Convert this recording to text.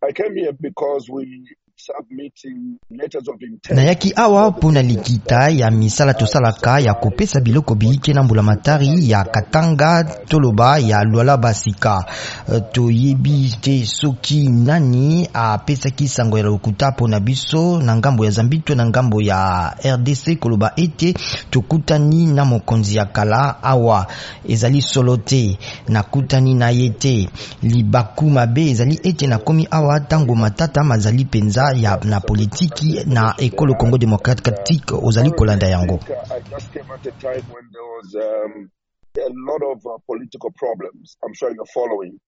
I came here because we submitting letters of intent. Na yaki awa pona likita ya misala tosalaka ya kopesa biloko biike na mbula matari ya Katanga toloba ya Lualaba sika. Toyebi te soki nani apesaki sango ya lokuta pona biso na ngambo ya Zambito na ngambo ya RDC koloba ete tokutani na mokonzi ya kala awa ezali solote na kutani na yete libaku mabe ezali ete na komi awa tango matata mazali penza ya na politiki na ekolo Congo Democratique ozali kolanda yango. I just came at a time when there was a lot of political problems. I'm sure you're following.